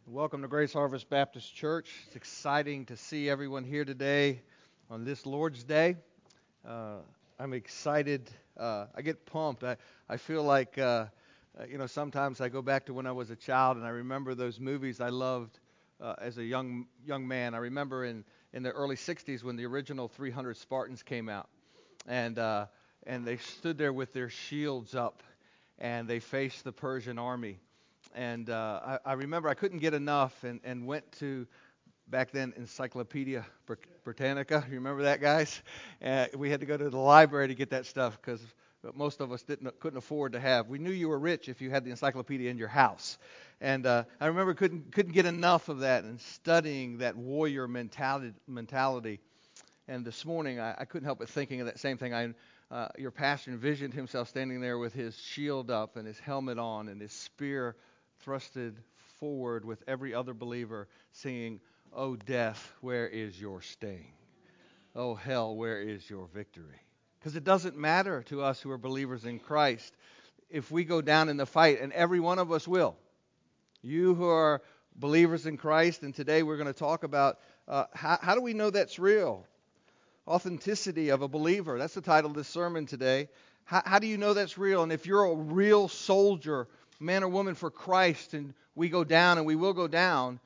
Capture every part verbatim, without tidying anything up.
Welcome to Grace Harvest Baptist Church. It's exciting to see everyone here today on this Lord's Day. Uh, I'm excited. Uh, I get pumped. I, I feel like, uh, uh, you know, sometimes I go back to when I was a child and I remember those movies I loved uh, as a young young man. I remember in, in the early sixties when the original three hundred Spartans came out. And, uh, and they stood there with their shields up and they faced the Persian army. And uh, I, I remember I couldn't get enough and, and went to, back then, Encyclopedia Britannica. You remember that, guys? Uh, we had to go to the library to get that stuff because most of us didn't couldn't afford to have. We knew you were rich if you had the encyclopedia in your house. And uh, I remember couldn't couldn't get enough of that and studying that warrior mentality. mentality. And this morning, I, I couldn't help but thinking of that same thing. I, uh, your pastor envisioned himself standing there with his shield up and his helmet on and his spear thrusted forward with every other believer singing, "O death, where is your sting? O hell, where is your victory?" Because it doesn't matter to us who are believers in Christ if we go down in the fight, and every one of us will. You who are believers in Christ, and today we're going to talk about uh, how, how do we know that's real? Authenticity of a believer. That's the title of this sermon today. How, how do you know that's real? And if you're a real soldier, man or woman for Christ, and we go down and we will go down,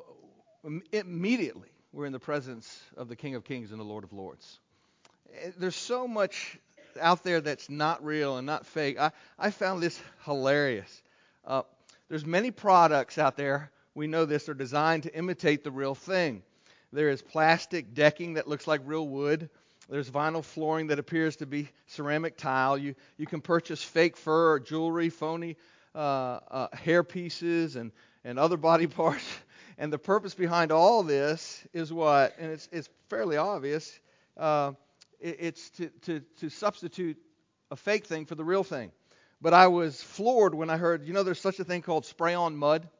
immediately we're in the presence of the King of Kings and the Lord of Lords. There's so much out there that's not real and not fake. I, I found this hilarious. Uh, there's many products out there, we know this, are designed to imitate the real thing. There is plastic decking that looks like real wood. There's vinyl flooring that appears to be ceramic tile. You you can purchase fake fur or jewelry, phony uh, uh, hair pieces, and, and other body parts. And the purpose behind all this is what? And it's it's fairly obvious. Uh, it, it's to, to, to substitute a fake thing for the real thing. But I was floored when I heard, you know, there's such a thing called spray-on mud.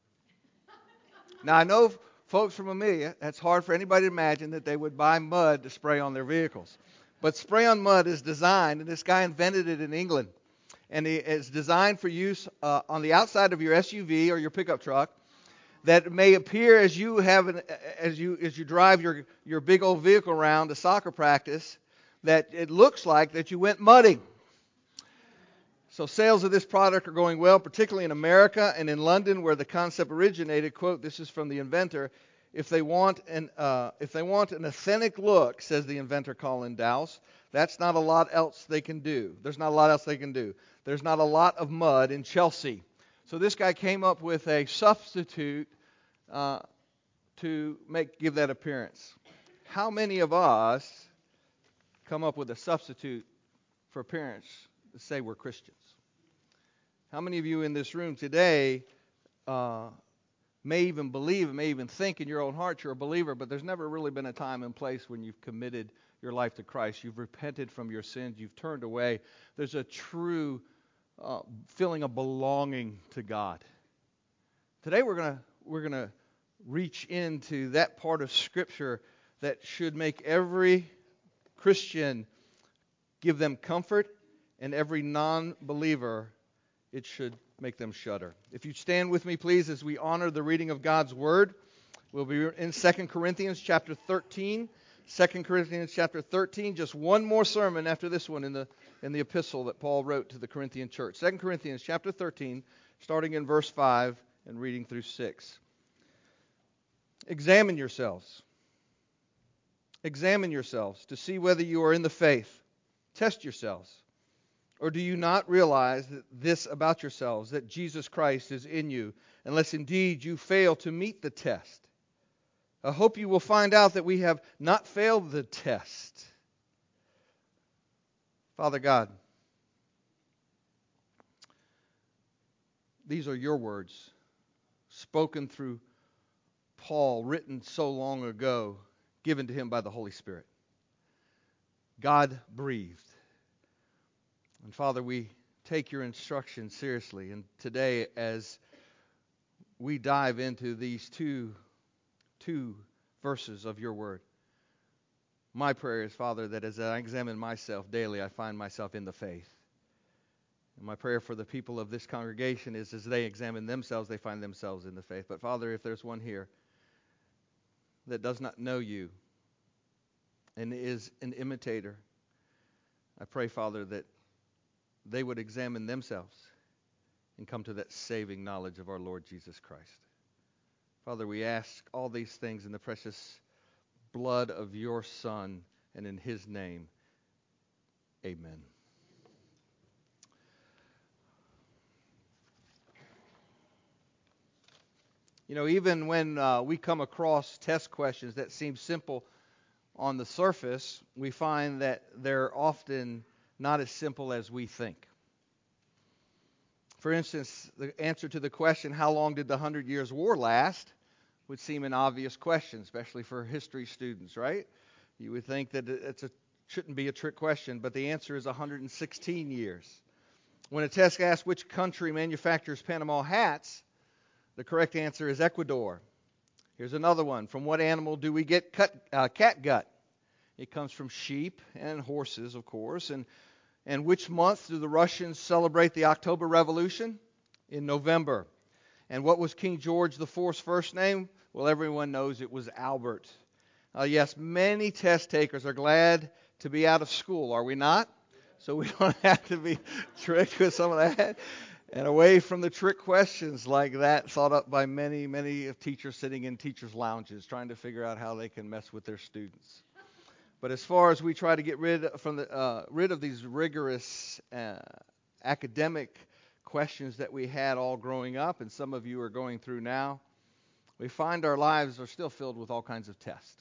Now, I know, folks from Amelia, that's hard for anybody to imagine that they would buy mud to spray on their vehicles. But spray-on mud is designed, and this guy invented it in England, and it's designed for use uh, on the outside of your S U V or your pickup truck that may appear as you have an, as you as you drive your, your big old vehicle around to soccer practice, that it looks like that you went mudding. So sales of this product are going well, particularly in America and in London, where the concept originated. Quote, this is from the inventor. If they want an uh, if they want an authentic look, says the inventor Colin Dowse, that's not a lot else they can do. There's not a lot else they can do. There's not a lot of mud in Chelsea. So this guy came up with a substitute uh, to make give that appearance. How many of us come up with a substitute for appearance to say we're Christians? How many of you in this room today uh, may even believe, may even think in your own heart you're a believer, but there's never really been a time and place when you've committed your life to Christ. You've repented from your sins. You've turned away. There's a true uh, feeling of belonging to God. Today we're gonna we're gonna reach into that part of Scripture that should make every Christian give them comfort, and every non-believer, it should make them shudder. If you stand with me, please, as we honor the reading of God's Word. We'll be in Second Corinthians chapter thirteen. Second Corinthians chapter thirteen, just one more sermon after this one in the in the epistle that Paul wrote to the Corinthian church. Second Corinthians chapter thirteen, starting in verse five and reading through six. Examine yourselves. Examine yourselves to see whether you are in the faith. Test yourselves. Or do you not realize that this about yourselves, that Jesus Christ is in you, unless indeed you fail to meet the test? I hope you will find out that we have not failed the test. Father God, these are your words, spoken through Paul, written so long ago, given to him by the Holy Spirit. God breathed. And Father, we take your instruction seriously. And today, as we dive into these two, two verses of your word, my prayer is, Father, that as I examine myself daily, I find myself in the faith. And my prayer for the people of this congregation is as they examine themselves, they find themselves in the faith. But Father, if there's one here that does not know you and is an imitator, I pray, Father, that they would examine themselves and come to that saving knowledge of our Lord Jesus Christ. Father, we ask all these things in the precious blood of your Son and in his name. Amen. You know, even when uh, we come across test questions that seem simple on the surface, we find that they're often not as simple as we think. For instance, the answer to the question, how long did the Hundred Years' War last, would seem an obvious question, especially for history students, right? You would think that it shouldn't be a trick question, but the answer is one hundred sixteen years. When a test asks which country manufactures Panama hats, the correct answer is Ecuador. Here's another one. From what animal do we get cut, uh, catgut? It comes from sheep and horses, of course. And, and which month do the Russians celebrate the October Revolution? In November. And what was King George the Fourth's first name? Well, everyone knows it was Albert. Uh, yes, many test takers are glad to be out of school, are we not? So we don't have to be tricked with some of that. And away from the trick questions like that thought up by many, many teachers sitting in teachers' lounges trying to figure out how they can mess with their students. But as far as we try to get rid from the uh, rid of these rigorous uh, academic questions that we had all growing up, and some of you are going through now, we find our lives are still filled with all kinds of tests.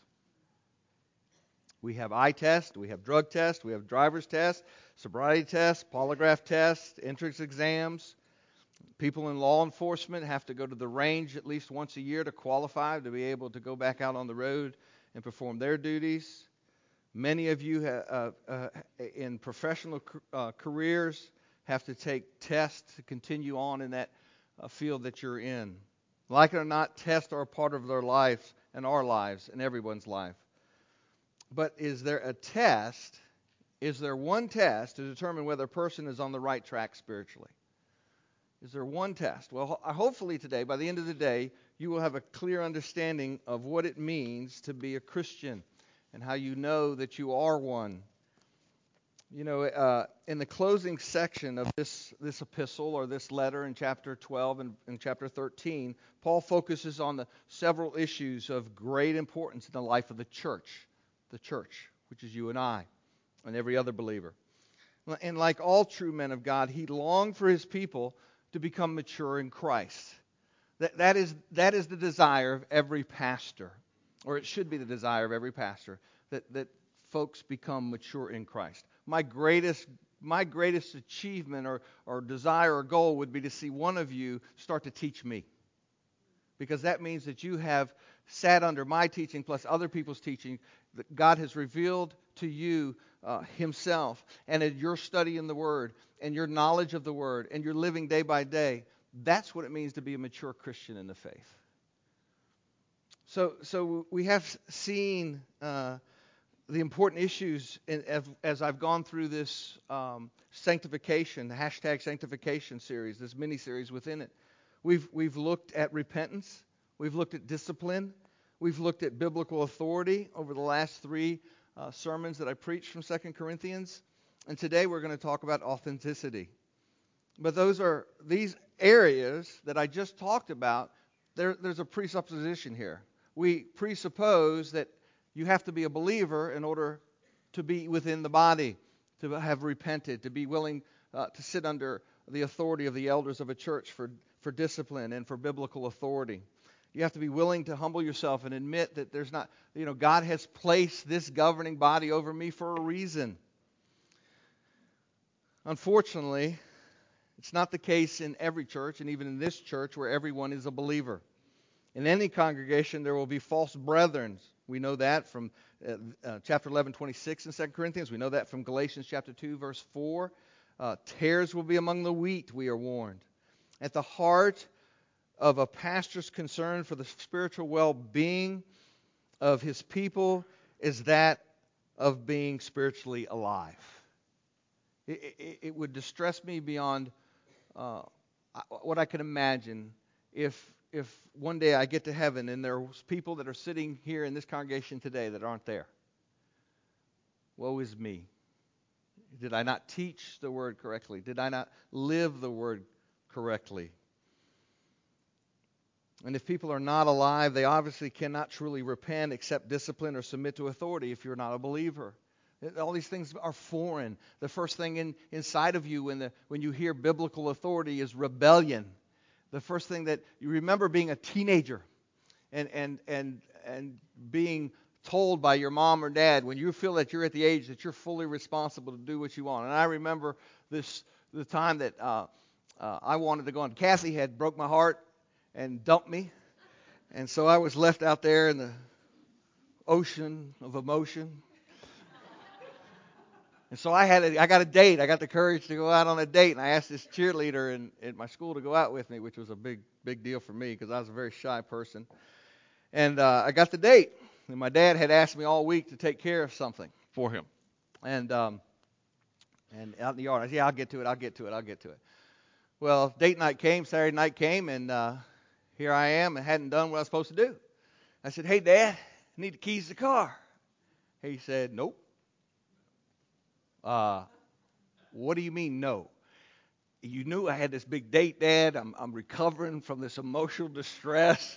We have eye tests, we have drug tests, we have driver's tests, sobriety tests, polygraph tests, entrance exams. People in law enforcement have to go to the range at least once a year to qualify to be able to go back out on the road and perform their duties. Many of you uh, uh, in professional uh, careers have to take tests to continue on in that uh, field that you're in. Like it or not, tests are a part of their life and our lives and everyone's life. But is there a test, is there one test to determine whether a person is on the right track spiritually? Is there one test? Well, hopefully today, by the end of the day, you will have a clear understanding of what it means to be a Christian and how you know that you are one. You know, uh, in the closing section of this, this epistle or this letter in chapter twelve and in chapter thirteen, Paul focuses on the several issues of great importance in the life of the church, the church, which is you and I and every other believer. And like all true men of God, he longed for his people to become mature in Christ. That, that is, that is the desire of every pastor, or it should be the desire of every pastor, that, that folks become mature in Christ. My greatest, my greatest achievement or, or desire or goal would be to see one of you start to teach me. Because that means that you have sat under my teaching plus other people's teaching, that God has revealed to you uh, himself, and in your study in the Word, and your knowledge of the Word, and your living day by day. That's what it means to be a mature Christian in the faith. So, so we have seen uh, the important issues in, as, as I've gone through this um, sanctification, the hashtag sanctification series, this mini-series within it. We've, we've looked at repentance. We've looked at discipline. We've looked at biblical authority over the last three uh, sermons that I preached from Second Corinthians. And today we're going to talk about authenticity. But those are these areas that I just talked about, there, there's a presupposition here. We presuppose that you have to be a believer in order to be within the body, to have repented, to be willing uh, to sit under the authority of the elders of a church for, for discipline and for biblical authority. You have to be willing to humble yourself and admit that there's not, you know, God has placed this governing body over me for a reason. Unfortunately, it's not the case in every church, and even in this church where everyone is a believer. In any congregation, there will be false brethren. We know that from uh, uh, chapter eleven, twenty-six in Second Corinthians. We know that from Galatians chapter two, verse four. Uh, tares will be among the wheat, we are warned. At the heart of a pastor's concern for the spiritual well-being of his people is that of being spiritually alive. It, it, it would distress me beyond uh, what I can imagine if if one day I get to heaven and there's people that are sitting here in this congregation today that aren't there. Woe is me. Did I not teach the word correctly? Did I not live the word correctly? And if people are not alive, they obviously cannot truly repent, accept discipline, or submit to authority if you're not a believer. All these things are foreign. The first thing in, inside of you when, the, when you hear biblical authority is rebellion. The first thing that you remember being a teenager and, and, and, and being told by your mom or dad when you feel that you're at the age that you're fully responsible to do what you want. And I remember this the time that uh, uh, I wanted to go on. Kathy had broke my heart and dumped me. And so I was left out there in the ocean of emotion. And so I had a, I got a date. I got the courage to go out on a date. And I asked this cheerleader in, in my school to go out with me, which was a big, big deal for me because I was a very shy person. And uh, I got the date. And my dad had asked me all week to take care of something for him. And um, and out in the yard, I said, yeah, I'll get to it, I'll get to it, I'll get to it. Well, date night came, Saturday night came, and uh, here I am and hadn't done what I was supposed to do. I said, hey, Dad, I need the keys to the car. He said, nope. Uh, what do you mean, no? You knew I had this big date, Dad. I'm, I'm recovering from this emotional distress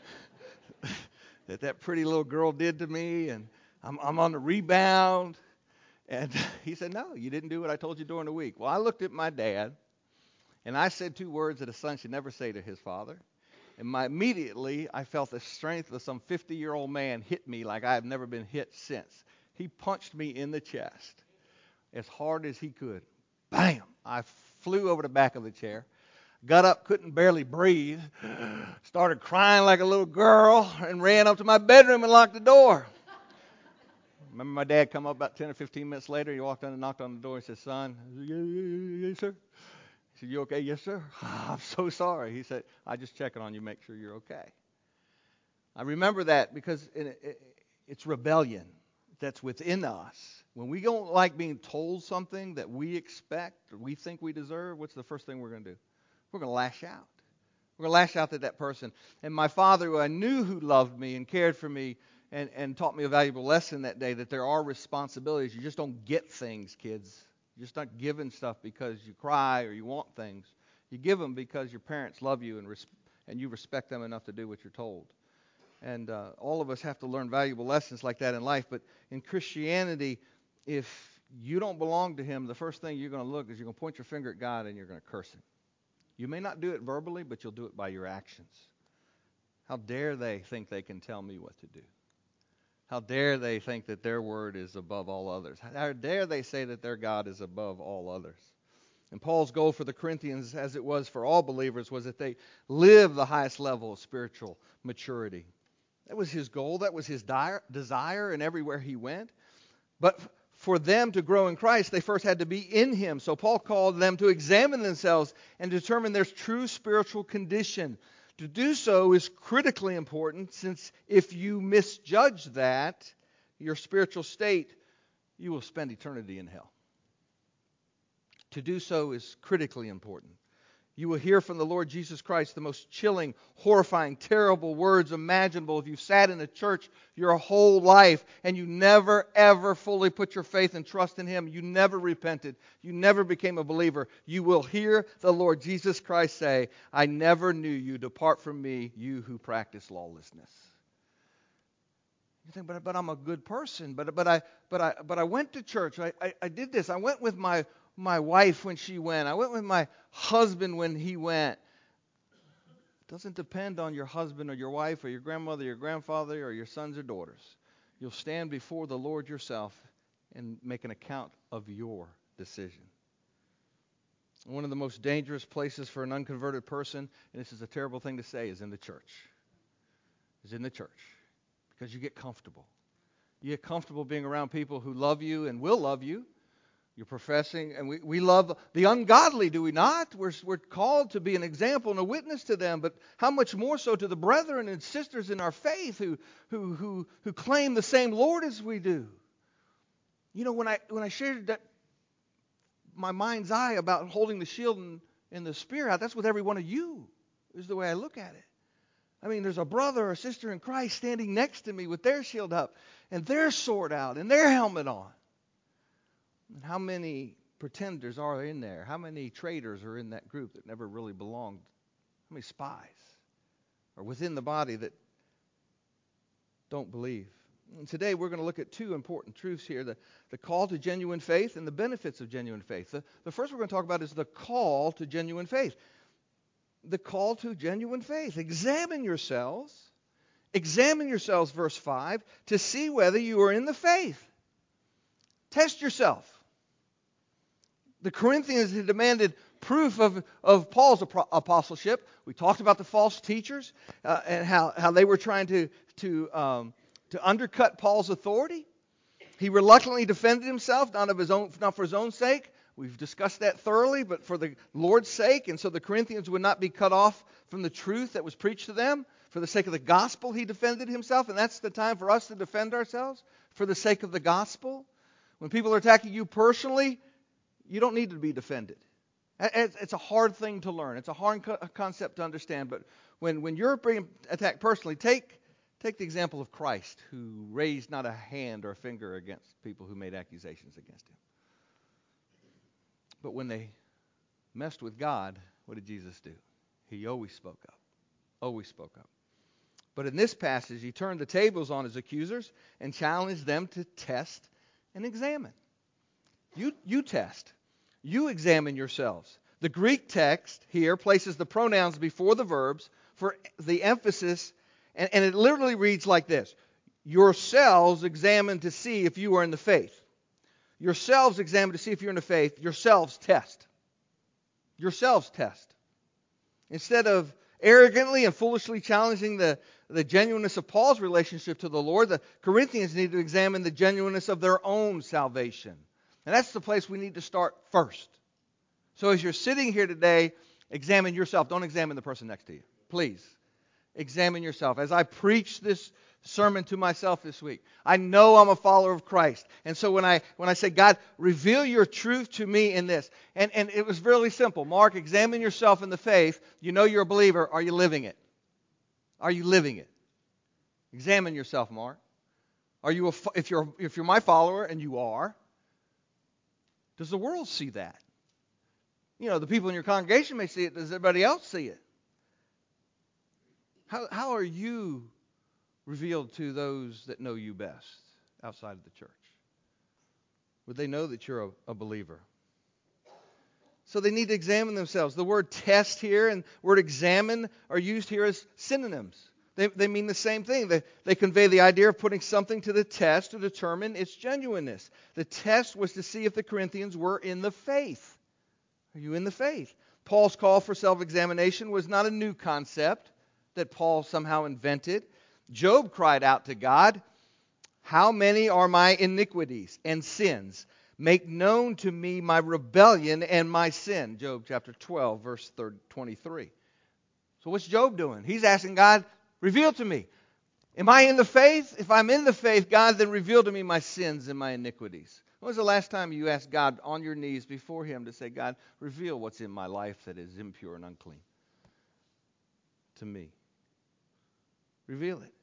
that that pretty little girl did to me, and I'm, I'm on the rebound. And he said, no, you didn't do what I told you during the week. Well, I looked at my dad, and I said two words that a son should never say to his father. And my, immediately, I felt the strength of some fifty-year-old man hit me like I have never been hit since. He punched me in the chest as hard as he could. Bam! I flew over the back of the chair, got up, couldn't barely breathe, started crying like a little girl, and ran up to my bedroom and locked the door. Remember my dad come up about ten or fifteen minutes later. He walked in and knocked on the door. He said, son, I said, yeah, yeah, yeah, yes, sir. He said, you okay? Yes, sir. I'm so sorry. He said, I just checking on you, make sure you're okay. I remember that because it, it, it's rebellion that's within us. When we don't like being told something that we expect or we think we deserve, what's the first thing we're going to do? We're going to lash out. We're going to lash out at that person. And my father, who I knew who loved me and cared for me and, and taught me a valuable lesson that day, that there are responsibilities. You just don't get things, kids. You're just not given stuff because you cry or you want things. You give them because your parents love you and res- and you respect them enough to do what you're told. And uh, all of us have to learn valuable lessons like that in life. But in Christianity, if you don't belong to Him, the first thing you're going to look is you're going to point your finger at God and you're going to curse Him. You may not do it verbally, but you'll do it by your actions. How dare they think they can tell me what to do? How dare they think that their word is above all others? How dare they say that their God is above all others? And Paul's goal for the Corinthians, as it was for all believers, was that they live the highest level of spiritual maturity. That was his goal. That was his desire, and everywhere he went. But for them to grow in Christ, they first had to be in Him. So Paul called them to examine themselves and determine their true spiritual condition. To do so is critically important, since if you misjudge that, your spiritual state, you will spend eternity in hell. To do so is critically important. You will hear from the Lord Jesus Christ the most chilling, horrifying, terrible words imaginable if you've sat in a church your whole life and you never, ever fully put your faith and trust in Him. You never repented. You never became a believer. You will hear the Lord Jesus Christ say, I never knew you. Depart from me, you who practice lawlessness. You think, but, but I'm a good person. But but I but I but I went to church. I, I, I did this. I went with my my wife when she went. I went with my husband when he went. It doesn't depend on your husband or your wife or your grandmother, or your grandfather, or your sons or daughters. You'll stand before the Lord yourself and make an account of your decision. One of the most dangerous places for an unconverted person, and this is a terrible thing to say, is in the church. Is in the church. Because you get comfortable. You get comfortable being around people who love you and will love you. You're professing, and we, we love the ungodly, do we not? We're, we're called to be an example and a witness to them, but how much more so to the brethren and sisters in our faith who who who, who claim the same Lord as we do. You know, when I when I shared that my mind's eye about holding the shield and, and the spear out. That's with every one of you, is the way I look at it. I mean, there's a brother or sister in Christ standing next to me with their shield up and their sword out and their helmet on. And how many pretenders are in there? How many traitors are in that group that never really belonged? How many spies are within the body that don't believe? And today we're going to look at two important truths here, the, the call to genuine faith and the benefits of genuine faith. The, the first we're going to talk about is the call to genuine faith. The call to genuine faith. Examine yourselves, examine yourselves, verse five, to see whether you are in the faith. Test yourself. The Corinthians had demanded proof of, of Paul's apostleship. We talked about the false teachers uh, and how, how they were trying to, to, um, to undercut Paul's authority. He reluctantly defended himself, not of his own, not for his own sake. We've discussed that thoroughly, but for the Lord's sake. And so the Corinthians would not be cut off from the truth that was preached to them. For the sake of the gospel, he defended himself. And that's the time for us to defend ourselves for the sake of the gospel. When people are attacking you personally, you don't need to be defended. It's a hard thing to learn. It's a hard concept to understand. But when, when you're being attacked personally, take, take the example of Christ, who raised not a hand or a finger against people who made accusations against him. But when they messed with God, what did Jesus do? He always spoke up. Always spoke up. But in this passage, he turned the tables on his accusers and challenged them to test and examine. You, you test. You examine yourselves. The Greek text here places the pronouns before the verbs for the emphasis, and, and it literally reads like this. Yourselves examine to see if you are in the faith. Yourselves examine to see if you're in the faith. Yourselves test. Yourselves test. Instead of arrogantly and foolishly challenging the, the genuineness of Paul's relationship to the Lord, the Corinthians need to examine the genuineness of their own salvation. And that's the place we need to start first. So as you're sitting here today, examine yourself. Don't examine the person next to you. Please, examine yourself. As I preach this sermon to myself this week, I know I'm a follower of Christ. And so when I when I say, God, reveal your truth to me in this. And, and it was really simple. Mark, examine yourself in the faith. You know you're a believer. Are you living it? Are you living it? Examine yourself, Mark. Are you a, if you're if you're my follower, and you are, does the world see that? You know, the people in your congregation may see it. Does everybody else see it? How how are you revealed to those that know you best outside of the church? Would they know that you're a, a believer? So they need to examine themselves. The word test here and word examine are used here as synonyms. They, they mean the same thing. They, they convey the idea of putting something to the test to determine its genuineness. The test was to see if the Corinthians were in the faith. Are you in the faith? Paul's call for self-examination was not a new concept that Paul somehow invented. Job cried out to God, "How many are my iniquities and sins? Make known to me my rebellion and my sin." Job chapter twelve, verse twenty-three. So what's Job doing? He's asking God, reveal to me. Am I in the faith? If I'm in the faith, God, then reveal to me my sins and my iniquities. When was the last time you asked God on your knees before Him to say, God, reveal what's in my life that is impure and unclean to me? Reveal it.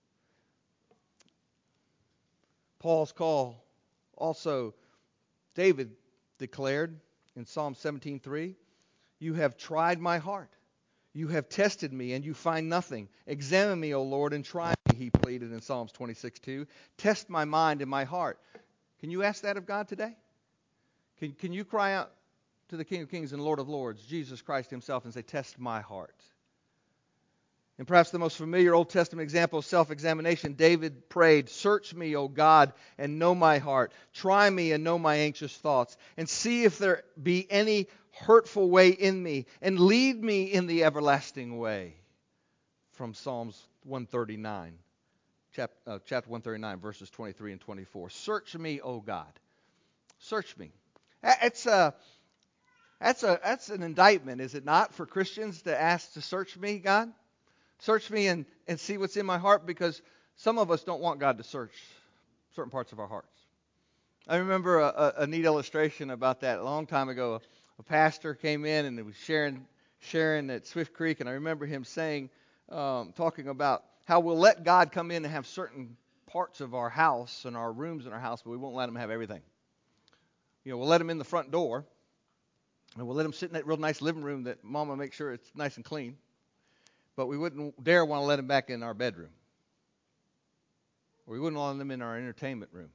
Paul's call also, David declared in Psalm seventeen three, "You have tried my heart. You have tested me, and you find nothing. Examine me, O Lord, and try me," he pleaded in Psalms twenty-six two. "Test my mind and my heart." Can you ask that of God today? Can, can you cry out to the King of Kings and Lord of Lords, Jesus Christ Himself, and say, "Test my heart"? And perhaps the most familiar Old Testament example of self-examination, David prayed, "Search me, O God, and know my heart. Try me and know my anxious thoughts. And see if there be any hurtful way in me, and lead me in the everlasting way." From Psalms one thirty-nine, chapter, uh, chapter one thirty-nine, verses twenty-three and twenty-four. Search me, O God. Search me. It's a, that's, a, that's an indictment, is it not, for Christians to ask to search me, God? Search me and, and see what's in my heart, because some of us don't want God to search certain parts of our hearts. I remember a, a, a neat illustration about that a long time ago. A, a pastor came in and he was sharing sharing at Swift Creek, and I remember him saying, um, talking about how we'll let God come in and have certain parts of our house and our rooms in our house, but we won't let him have everything. You know, we'll let him in the front door, and we'll let him sit in that real nice living room that Mama makes sure it's nice and clean, but we wouldn't dare want to let him back in our bedroom. Or we wouldn't let him in our entertainment room,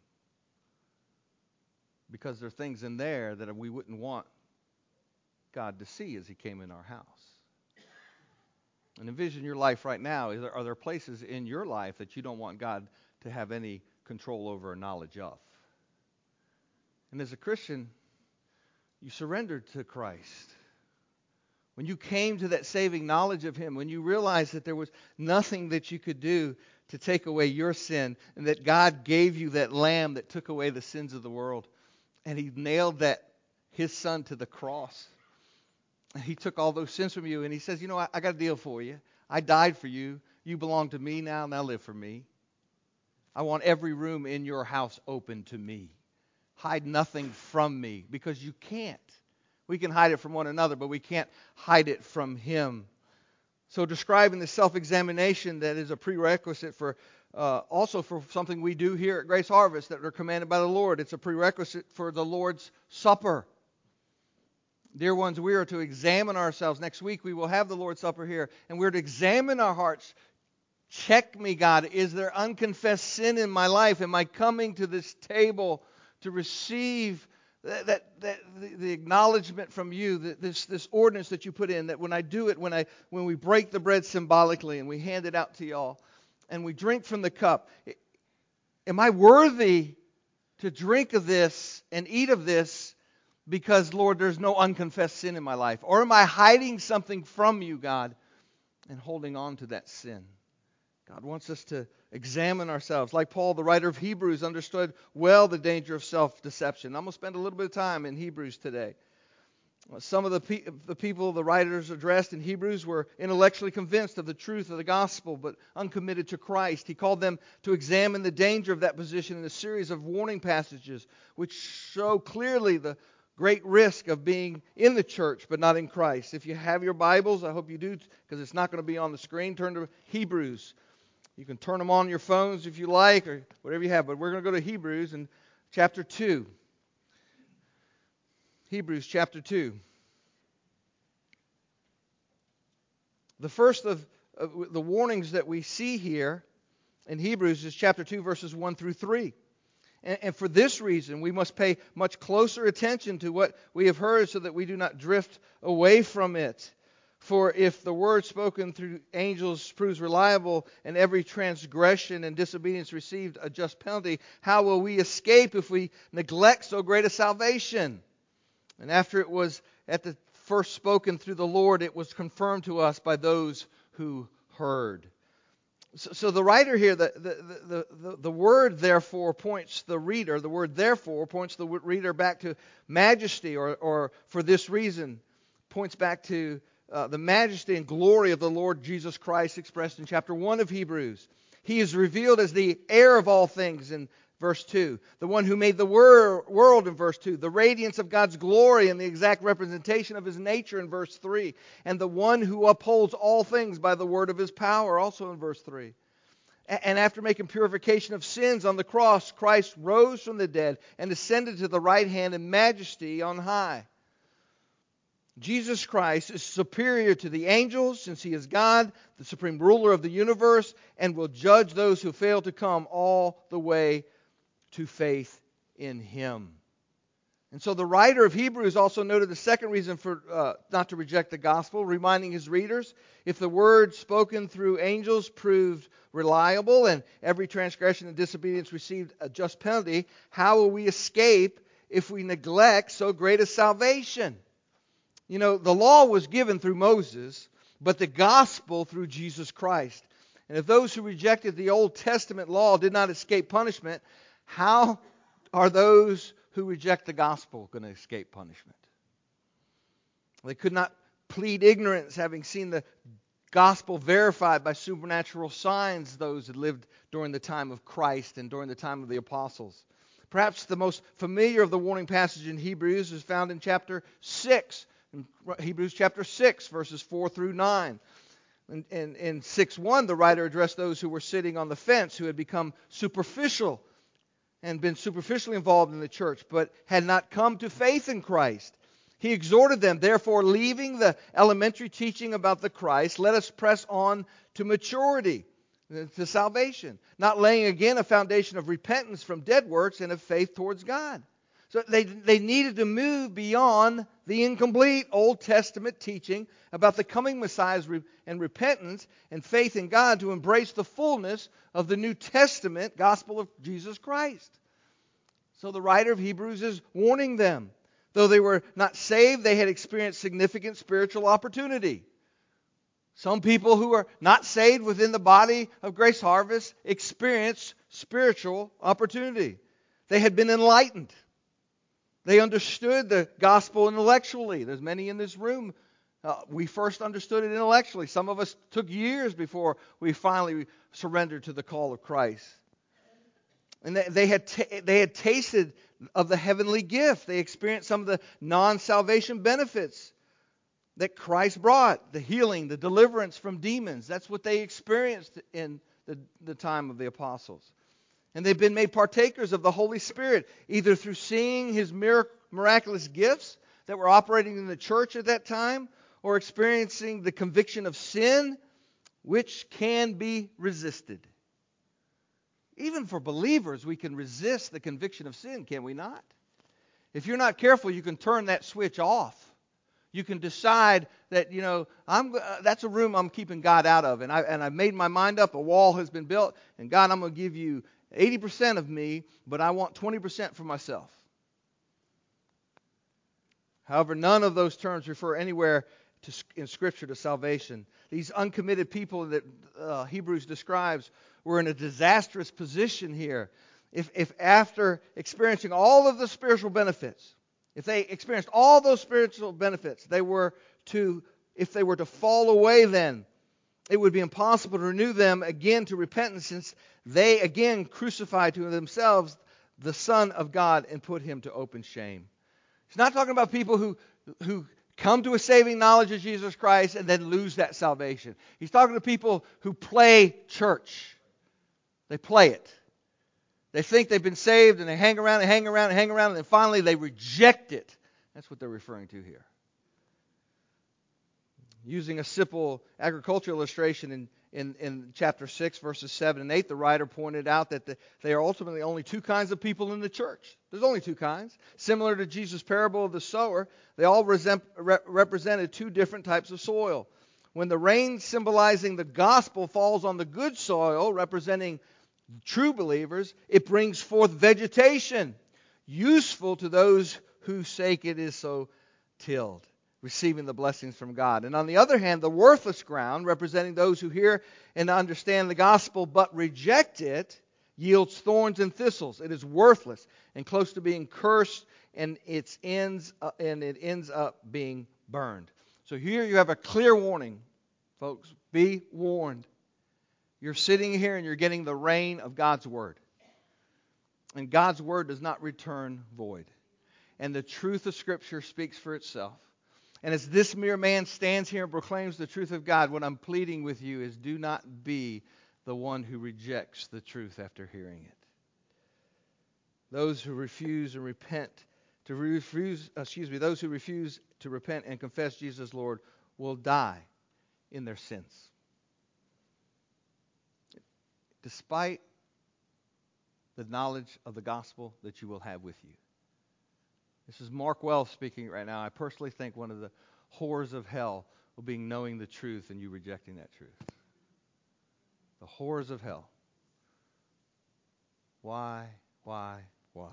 because there are things in there that we wouldn't want God to see as he came in our house. And envision your life right now. Is there, are there places in your life that you don't want God to have any control over or knowledge of? And as a Christian, you surrendered to Christ. When you came to that saving knowledge of him, when you realized that there was nothing that you could do to take away your sin, and that God gave you that lamb that took away the sins of the world, and he nailed that, his son, to the cross. He took all those sins from you, and he says, you know, I, I got a deal for you. I died for you. You belong to me now. Now live for me. I want every room in your house open to me. Hide nothing from me, because you can't. We can hide it from one another, but we can't hide it from him. So describing the self-examination that is a prerequisite for uh, also for something we do here at Grace Harvest that are commanded by the Lord. It's a prerequisite for the Lord's Supper. Dear ones, we are to examine ourselves. Next week we will have the Lord's Supper here, and we're to examine our hearts. Check me, God. Is there unconfessed sin in my life? Am I coming to this table to receive that, that, that the, the acknowledgement from you, that this, this ordinance that you put in, that when I do it, when I when we break the bread symbolically and we hand it out to y'all, and we drink from the cup, am I worthy to drink of this and eat of this? Because, Lord, there's no unconfessed sin in my life. Or am I hiding something from you, God, and holding on to that sin? God wants us to examine ourselves. Like Paul, the writer of Hebrews, understood well the danger of self-deception. I'm going to spend a little bit of time in Hebrews today. Some of the, pe- the people the writers addressed in Hebrews were intellectually convinced of the truth of the gospel, but uncommitted to Christ. He called them to examine the danger of that position in a series of warning passages, which show clearly the great risk of being in the church but not in Christ. If you have your Bibles, I hope you do, because it's not going to be on the screen. Turn to Hebrews. You can turn them on your phones if you like, or whatever you have, but we're going to go to Hebrews in chapter two. Hebrews chapter two. The first of, of the warnings that we see here in Hebrews is chapter two, verses one through three. And, and for this reason, we must pay much closer attention to what we have heard so that we do not drift away from it. For if the word spoken through angels proves reliable, and every transgression and disobedience received a just penalty, how will we escape if we neglect so great a salvation? And after it was at the first spoken through the Lord, it was confirmed to us by those who heard. So, so the writer here, the, the, the, the, the word therefore points the reader, the word therefore points the reader back to majesty, or, or for this reason, points back to uh, the majesty and glory of the Lord Jesus Christ expressed in chapter one of Hebrews. He is revealed as the heir of all things in verse two. The one who made the wor- world in verse two. The radiance of God's glory and the exact representation of His nature in verse three. And the one who upholds all things by the word of His power, also in verse three. And after making purification of sins on the cross, Christ rose from the dead and ascended to the right hand in majesty on high. Jesus Christ is superior to the angels, since He is God, the supreme ruler of the universe, and will judge those who fail to come all the way to faith in Him. And so the writer of Hebrews also noted the second reason for uh, not to reject the gospel, reminding his readers, if the word spoken through angels proved reliable and every transgression and disobedience received a just penalty, how will we escape if we neglect so great a salvation? You know, the law was given through Moses, but the gospel through Jesus Christ. And if those who rejected the Old Testament law did not escape punishment, how are those who reject the gospel going to escape punishment? They could not plead ignorance, having seen the gospel verified by supernatural signs, those who lived during the time of Christ and during the time of the apostles. Perhaps the most familiar of the warning passage in Hebrews is found in chapter six. In Hebrews chapter six, verses four through nine. In, in, in six one, the writer addressed those who were sitting on the fence, who had become superficial and been superficially involved in the church, but had not come to faith in Christ. He exhorted them, therefore, leaving the elementary teaching about the Christ, let us press on to maturity, to salvation, not laying again a foundation of repentance from dead works and of faith towards God. So they, they needed to move beyond the incomplete Old Testament teaching about the coming Messiah and repentance and faith in God to embrace the fullness of the New Testament gospel of Jesus Christ. So the writer of Hebrews is warning them. Though they were not saved, they had experienced significant spiritual opportunity. Some people who are not saved within the body of Grace Harvest experienced spiritual opportunity. They had been enlightened. They understood the gospel intellectually. There's many in this room. Uh, we first understood it intellectually. Some of us took years before we finally surrendered to the call of Christ. And they, they had t- they had tasted of the heavenly gift. They experienced some of the non-salvation benefits that Christ brought. The healing, the deliverance from demons. That's what they experienced in the, the time of the apostles. And they've been made partakers of the Holy Spirit, either through seeing His mirac- miraculous gifts that were operating in the church at that time, or experiencing the conviction of sin, which can be resisted. Even for believers, we can resist the conviction of sin, can we not? If you're not careful, you can turn that switch off. You can decide that, you know, I'm uh, that's a room I'm keeping God out of, and I and I've made my mind up. A wall has been built, and God, I'm going to give you eighty percent of me, but I want twenty percent for myself. However, none of those terms refer anywhere to, in Scripture to salvation. These uncommitted people that uh, Hebrews describes were in a disastrous position here. If, if after experiencing all of the spiritual benefits, if they experienced all those spiritual benefits, they were to, if they were to fall away then, it would be impossible to renew them again to repentance, since they again crucified to themselves the Son of God and put Him to open shame. He's not talking about people who, who come to a saving knowledge of Jesus Christ and then lose that salvation. He's talking to people who play church. They play it. They think they've been saved, and they hang around and hang around and hang around, and then finally they reject it. That's what they're referring to here. Using a simple agricultural illustration in, in, in chapter six, verses seven and eight, the writer pointed out that the, they are ultimately only two kinds of people in the church. There's only two kinds. Similar to Jesus' parable of the sower, they all resent, re- represented two different types of soil. When the rain symbolizing the gospel falls on the good soil, representing true believers, it brings forth vegetation, useful to those whose sake it is so tilled, receiving the blessings from God. And on the other hand, the worthless ground, representing those who hear and understand the gospel but reject it, yields thorns and thistles. It is worthless and close to being cursed, and it ends up, and it ends up being burned. So here you have a clear warning, folks. Be warned. You're sitting here and you're getting the rain of God's Word. And God's Word does not return void. And the truth of Scripture speaks for itself. And as this mere man stands here and proclaims the truth of God, what I'm pleading with you is, do not be the one who rejects the truth after hearing it. Those who refuse and repent, to refuse, excuse me, those who refuse to repent and confess Jesus Lord will die in their sins. Despite the knowledge of the gospel that you will have with you. This is Mark Wells speaking right now. I personally think one of the horrors of hell will be knowing the truth and you rejecting that truth. The horrors of hell. Why, why, why?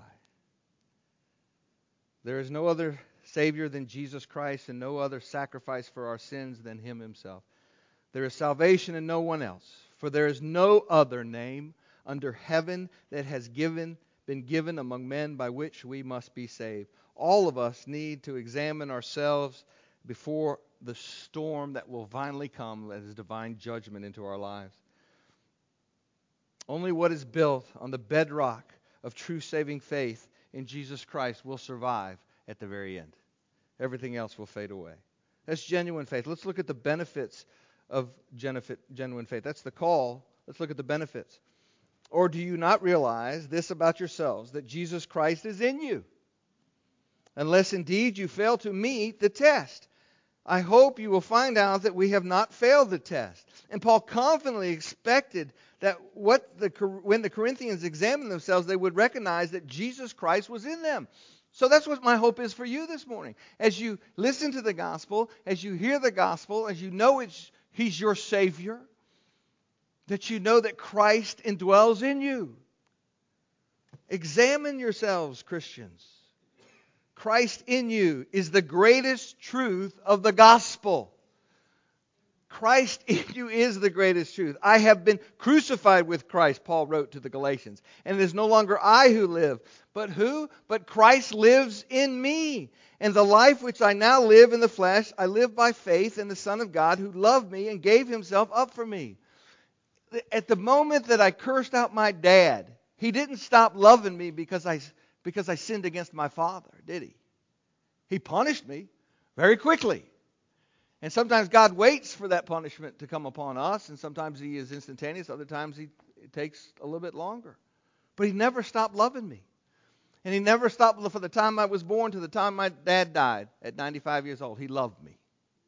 There is no other Savior than Jesus Christ, and no other sacrifice for our sins than Him Himself. There is salvation in no one else. For there is no other name under heaven that has given been given among men by which we must be saved. All of us need to examine ourselves before the storm that will finally come as divine judgment into our lives. Only what is built on the bedrock of true saving faith in Jesus Christ will survive at the very end. Everything else will fade away. That's genuine faith. Let's look at the benefits of genuine faith. That's the call. Let's look at the benefits. Or do you not realize this about yourselves, that Jesus Christ is in you? Unless indeed you fail to meet the test. I hope you will find out that we have not failed the test. And Paul confidently expected that what the, when the Corinthians examined themselves, they would recognize that Jesus Christ was in them. So that's what my hope is for you this morning. As you listen to the gospel, as you hear the gospel, as you know it's, He's your Savior, that you know that Christ indwells in you. Examine yourselves, Christians. Christ in you is the greatest truth of the gospel. Christ in you is the greatest truth. I have been crucified with Christ, Paul wrote to the Galatians. And it is no longer I who live, but who? But Christ lives in me. And the life which I now live in the flesh, I live by faith in the Son of God who loved me and gave Himself up for me. At the moment that I cursed out my dad, he didn't stop loving me because I, because I sinned against my father, did he? He punished me very quickly. And sometimes God waits for that punishment to come upon us, and sometimes He is instantaneous, other times He it takes a little bit longer. But He never stopped loving me. And He never stopped from the time I was born to the time my dad died at ninety-five years old. He loved me.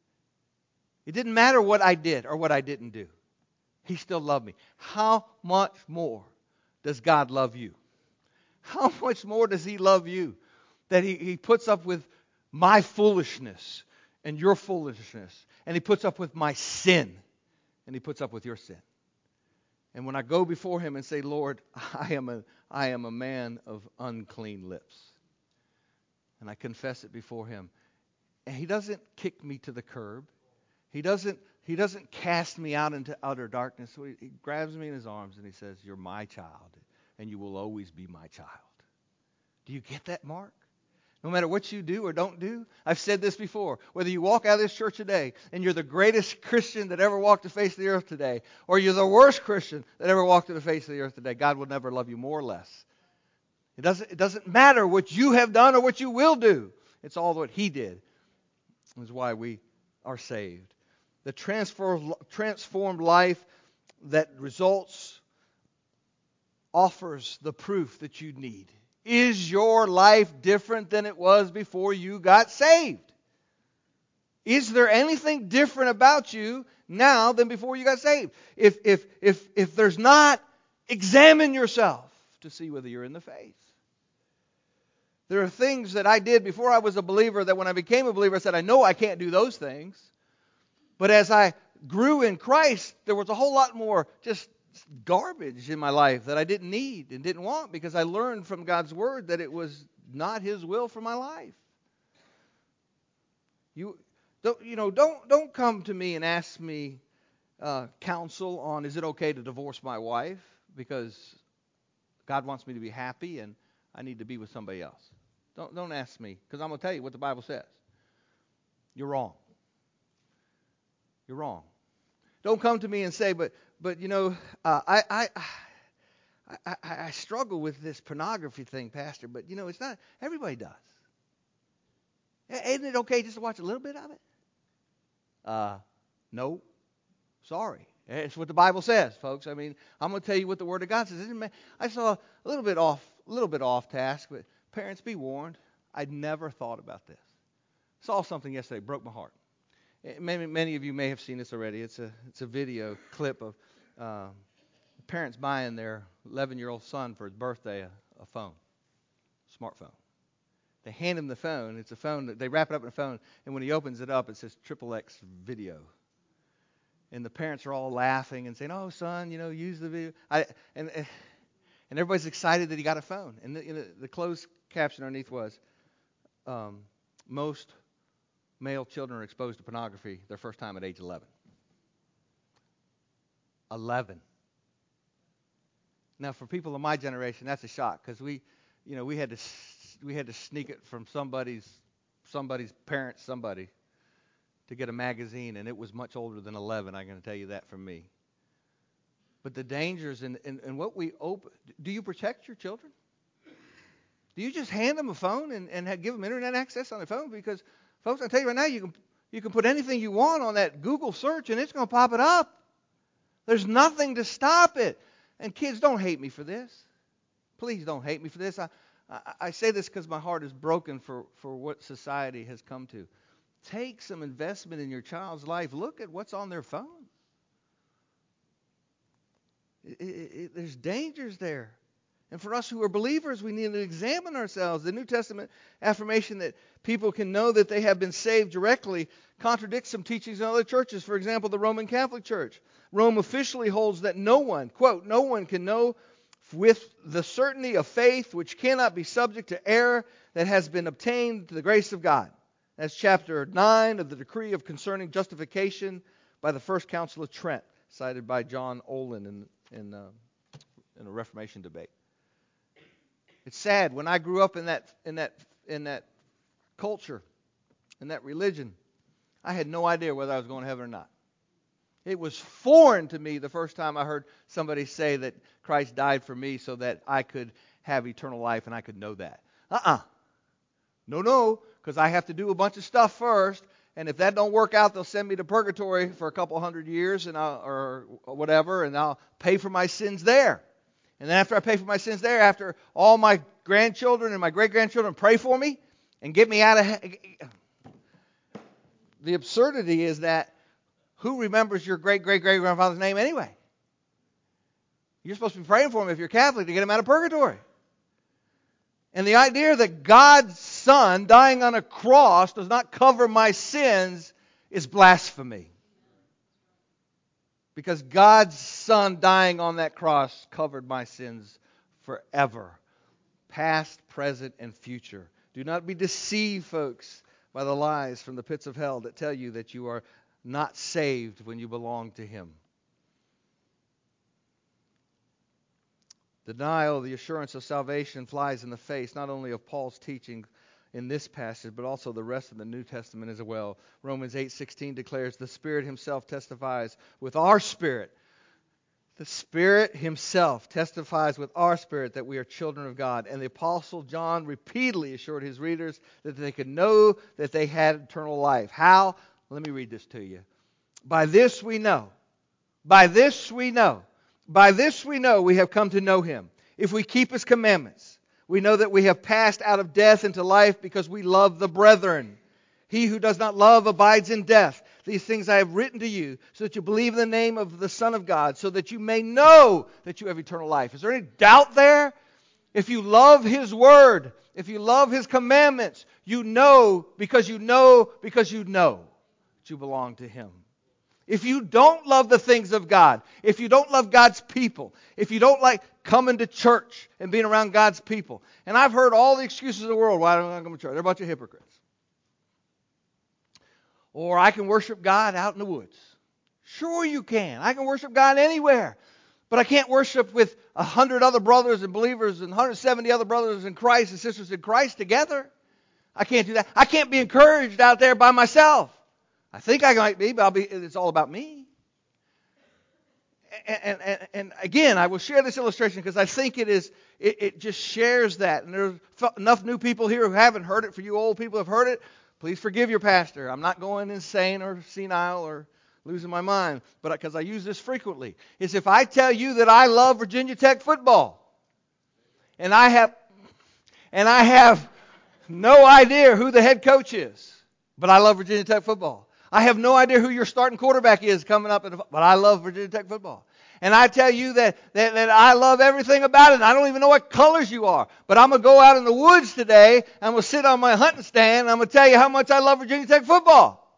It didn't matter what I did or what I didn't do. He still loved me. How much more does God love you? How much more does He love you? That He, he puts up with my foolishness and your foolishness. And He puts up with my sin. And He puts up with your sin. And when I go before Him and say, Lord, I am a, I am a man of unclean lips. And I confess it before Him. And He doesn't kick me to the curb. He doesn't, he doesn't cast me out into utter darkness. So he, he grabs me in His arms and He says, you're my child, and you will always be my child. Do you get that, Mark? No matter what you do or don't do, I've said this before, whether you walk out of this church today and you're the greatest Christian that ever walked the face of the earth today, or you're the worst Christian that ever walked the face of the earth today, God will never love you more or less. It doesn't, it doesn't matter what you have done or what you will do. It's all what He did. That's why we are saved. The transformed, transformed life that results offers the proof that you need. Is your life different than it was before you got saved? Is there anything different about you now than before you got saved? If, if, if, if there's not, examine yourself to see whether you're in the faith. There are things that I did before I was a believer that when I became a believer I said, I know I can't do those things. But as I grew in Christ, there was a whole lot more just garbage in my life that I didn't need and didn't want because I learned from God's Word that it was not His will for my life. You don't, you know, don't don't come to me and ask me uh, counsel on is it okay to divorce my wife because God wants me to be happy and I need to be with somebody else. Don't don't ask me because I'm going to tell you what the Bible says. You're wrong. You're wrong. Don't come to me and say, but but you know, uh, I, I I I struggle with this pornography thing, Pastor. But you know, it's not everybody does. Isn't it okay just to watch a little bit of it? Uh, no, sorry. It's what the Bible says, folks. I mean, I'm going to tell you what the Word of God says. I saw a little bit off, a little bit off task, but parents, be warned. I'd never thought about this. Saw something yesterday, broke my heart. Many, many of you may have seen this already. It's a it's a video clip of uh, parents buying their eleven-year-old son for his birthday a, a phone, a smartphone. They hand him the phone. It's a phone that they wrap it up in a phone, and when he opens it up, it says triple X video. And the parents are all laughing and saying, "Oh, son, you know, use the video." I, and and everybody's excited that he got a phone. And the, you know, the closed caption underneath was, um, "Most male children are exposed to pornography their first time at age eleven. eleven. Now, for people of my generation, that's a shock because we, you know, we had to we had to sneak it from somebody's somebody's parents, somebody, to get a magazine, and it was much older than eleven. I'm going to tell you that from me. But the dangers and and, and what we open. Do you protect your children? Do you just hand them a phone and, and have, give them internet access on their phone? Because, folks, I tell you right now, you can you can put anything you want on that Google search, and it's going to pop it up. There's nothing to stop it. And kids, don't hate me for this. Please don't hate me for this. I, I, I say this because my heart is broken for, for what society has come to. Take some investment in your child's life. Look at what's on their phone. It, it, it, there's dangers there. And for us who are believers, we need to examine ourselves. The New Testament affirmation that people can know that they have been saved directly contradicts some teachings in other churches. For example, the Roman Catholic Church. Rome officially holds that no one, quote, no one can know with the certainty of faith which cannot be subject to error that has been obtained to the grace of God. That's chapter nine of the Decree of Concerning Justification by the First Council of Trent, cited by John Olin in, in, uh, in a Reformation debate. It's sad. When I grew up in that in that in that culture, in that religion, I had no idea whether I was going to heaven or not. It was foreign to me the first time I heard somebody say that Christ died for me so that I could have eternal life and I could know that. Uh-uh. No, no, because I have to do a bunch of stuff first, and if that don't work out, they'll send me to purgatory for a couple hundred years and I'll, or whatever, and I'll pay for my sins there. And then after I pay for my sins there, after all my grandchildren and my great-grandchildren pray for me and get me out of... He- the absurdity is that who remembers your great-great-great-grandfather's name anyway? You're supposed to be praying for him if you're Catholic to get him out of purgatory. And the idea that God's Son dying on a cross does not cover my sins is blasphemy. Because God's Son dying on that cross covered my sins forever. Past, present, and future. Do not be deceived, folks, by the lies from the pits of hell that tell you that you are not saved when you belong to Him. Denial of the assurance of salvation flies in the face not only of Paul's teaching in this passage, but also the rest of the New Testament as well. Romans eight sixteen declares, the Spirit Himself testifies with our spirit. The Spirit Himself testifies with our spirit that we are children of God. And the Apostle John repeatedly assured his readers that they could know that they had eternal life. How? Let me read this to you. By this we know. By this we know. By this we know we have come to know Him. If we keep His commandments. We know that we have passed out of death into life because we love the brethren. He who does not love abides in death. These things I have written to you so that you believe in the name of the Son of God, so that you may know that you have eternal life. Is there any doubt there? If you love His Word, if you love His commandments, you know because you know because you know that you belong to Him. If you don't love the things of God, if you don't love God's people, if you don't like coming to church and being around God's people, and I've heard all the excuses of the world why I don't come to church. They're a bunch of hypocrites. Or I can worship God out in the woods. Sure you can. I can worship God anywhere. But I can't worship with a hundred other brothers and believers and one hundred seventy other brothers in Christ and sisters in Christ together. I can't do that. I can't be encouraged out there by myself. I think I might be, but I'll be, it's all about me. And, and, and again, I will share this illustration because I think it is it, it just shares that. And there's enough new people here who haven't heard it. For you old people who have heard it, please forgive your pastor. I'm not going insane or senile or losing my mind, but because I use this frequently. Is if I tell you that I love Virginia Tech football, and I have and I have no idea who the head coach is, but I love Virginia Tech football. I have no idea who your starting quarterback is coming up, in the, but I love Virginia Tech football. And I tell you that, that, that I love everything about it. And I don't even know what colors you are. But I'm going to go out in the woods today. I'm going to sit on my hunting stand. And I'm going to tell you how much I love Virginia Tech football.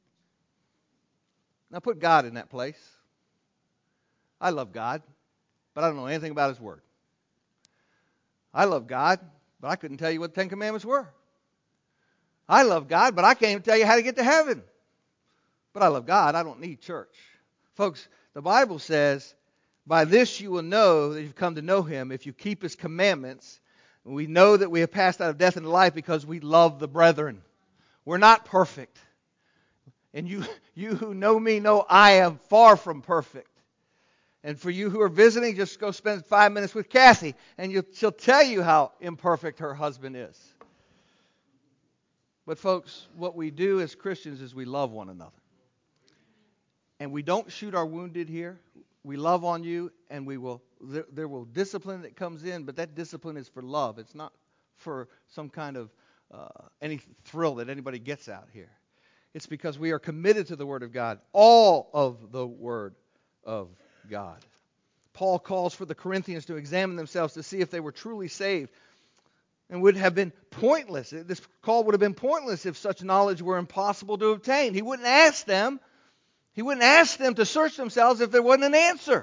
Now put God in that place. I love God, but I don't know anything about His Word. I love God, but I couldn't tell you what the Ten Commandments were. I love God, but I can't even tell you how to get to heaven. But I love God. I don't need church. Folks, the Bible says, by this you will know that you've come to know Him if you keep His commandments. And we know that we have passed out of death into life because we love the brethren. We're not perfect. And you, you who know me know I am far from perfect. And for you who are visiting, just go spend five minutes with Kathy, and you'll, she'll tell you how imperfect her husband is. But folks, what we do as Christians is we love one another. And we don't shoot our wounded here. We love on you, and we will. There, there will discipline that comes in, but that discipline is for love. It's not for some kind of uh, any thrill that anybody gets out here. It's because we are committed to the Word of God, all of the Word of God. Paul calls for the Corinthians to examine themselves to see if they were truly saved, and would have been pointless. This call would have been pointless if such knowledge were impossible to obtain. He wouldn't ask them. He wouldn't ask them to search themselves if there wasn't an answer.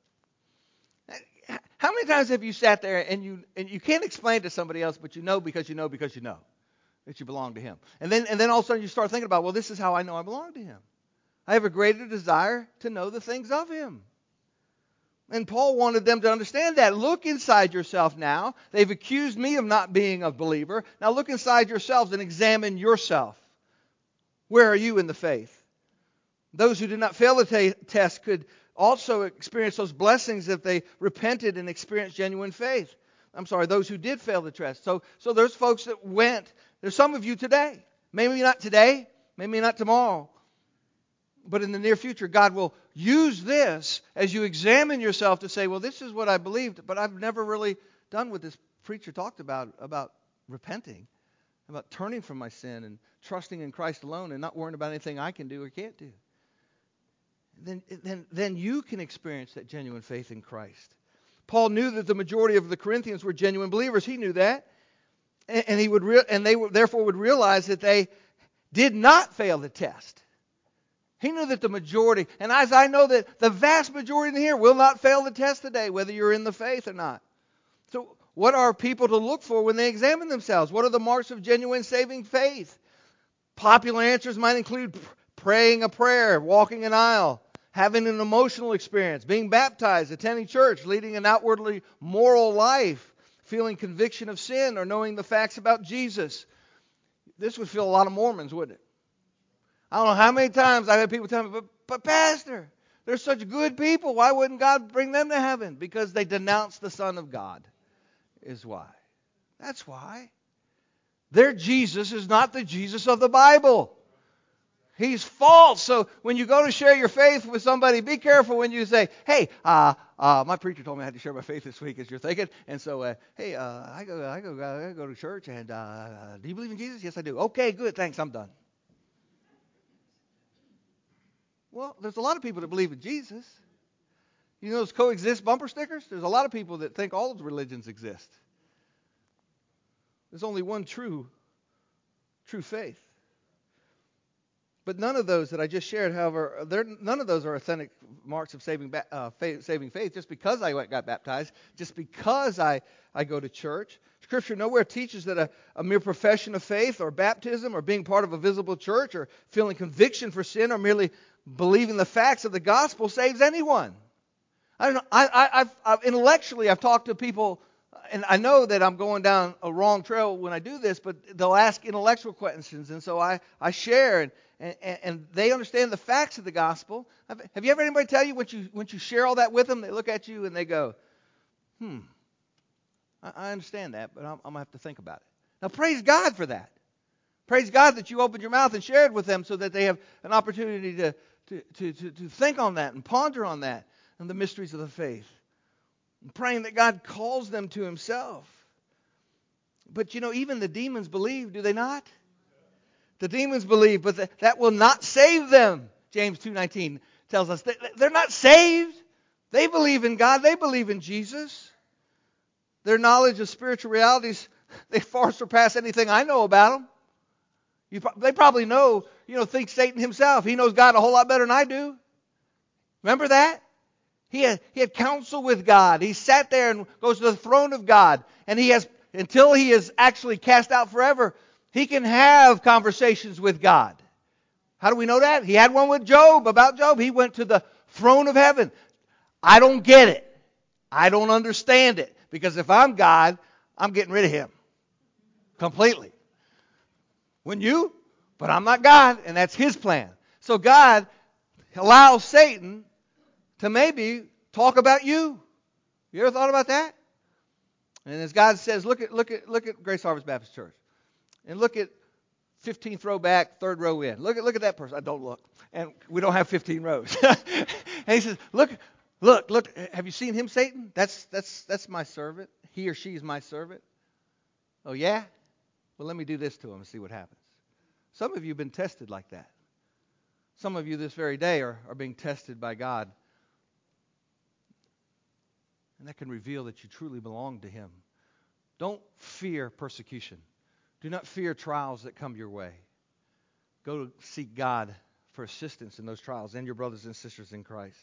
How many times have you sat there and you and you can't explain to somebody else, but you know because you know because you know that you belong to Him? And then and then all of a sudden you start thinking about, well, this is how I know I belong to Him. I have a greater desire to know the things of Him. And Paul wanted them to understand that. Look inside yourself now. They've accused me of not being a believer. Now look inside yourselves and examine yourself. Where are you in the faith? Those who did not fail the t- test could also experience those blessings if they repented and experienced genuine faith. I'm sorry, those who did fail the test. So, so there's folks that went. There's some of you today. Maybe not today. Maybe not tomorrow. But in the near future, God will use this as you examine yourself to say, well, this is what I believed, but I've never really done what this preacher talked about, about repenting, about turning from my sin and trusting in Christ alone and not worrying about anything I can do or can't do. Then, then, then you can experience that genuine faith in Christ. Paul knew that the majority of the Corinthians were genuine believers. He knew that. And, and he would re- and they would, therefore would realize that they did not fail the test. He knew that the majority, and as I know that the vast majority in here will not fail the test today, whether you're in the faith or not. So what are people to look for when they examine themselves? What are the marks of genuine saving faith? Popular answers might include praying a prayer, walking an aisle, having an emotional experience, being baptized, attending church, leading an outwardly moral life, feeling conviction of sin, or knowing the facts about Jesus. This would fill a lot of Mormons, wouldn't it? I don't know how many times I've had people tell me, but, but Pastor, they're such good people. Why wouldn't God bring them to heaven? Because they denounce the Son of God is why. That's why. Their Jesus is not the Jesus of the Bible. He's false. So when you go to share your faith with somebody, be careful when you say, hey, uh, uh, my preacher told me I had to share my faith this week, as you're thinking. And so, uh, hey, uh, I go I go, I go to church, and uh, do you believe in Jesus? Yes, I do. Okay, good. Thanks. I'm done. Well, there's a lot of people that believe in Jesus. You know those coexist bumper stickers? There's a lot of people that think all of the religions exist. There's only one true, true faith. But none of those that I just shared, however, none of those are authentic marks of saving, uh, faith, saving faith. Just because I got baptized, just because I, I go to church. Scripture nowhere teaches that a, a mere profession of faith or baptism or being part of a visible church or feeling conviction for sin or merely believing the facts of the gospel saves anyone. I don't know. I, I, I've, I've intellectually, I've talked to people, and I know that I'm going down a wrong trail when I do this, but they'll ask intellectual questions, and so I, I share, and, and, and they understand the facts of the gospel. Have you ever anybody tell you, once you, once you share all that with them, they look at you and they go, hmm, I, I understand that, but I'm, I'm going to have to think about it. Now, praise God for that. Praise God that you opened your mouth and shared with them so that they have an opportunity to, to, to, to, to think on that and ponder on that and the mysteries of the faith. And praying that God calls them to Himself. But, you know, even the demons believe, do they not? The demons believe, but the, that will not save them. James two nineteen tells us that they're not saved. They believe in God. They believe in Jesus. Their knowledge of spiritual realities, they far surpass anything I know about them. You, they probably know, you know, think Satan himself. He knows God a whole lot better than I do. Remember that? He had, he had counsel with God. He sat there and goes to the throne of God. And he has, until he is actually cast out forever, he can have conversations with God. How do we know that? He had one with Job, about Job. He went to the throne of heaven. I don't get it. I don't understand it. Because if I'm God, I'm getting rid of him. Completely. Wouldn't you? But I'm not God, and that's His plan. So God allows Satan to maybe talk about you. You ever thought about that? And as God says, look at look at look at Grace Harvest Baptist Church, and look at fifteenth row back, third row in. Look at look at that person. I don't look, and we don't have fifteen rows. And he says, look, look, look. Have you seen him, Satan? That's that's that's my servant. He or she is my servant. Oh yeah? Well, let me do this to him and see what happens. Some of you have been tested like that. Some of you this very day are, are being tested by God. And that can reveal that you truly belong to Him. Don't fear persecution. Do not fear trials that come your way. Go seek God for assistance in those trials and your brothers and sisters in Christ.